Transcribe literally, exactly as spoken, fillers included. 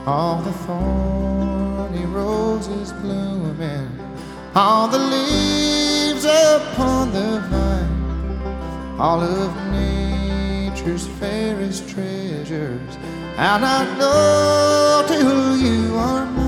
all the thorny roses blooming, all the leaves upon the vine, all of nature's fairest treasures, and I know till you are mine.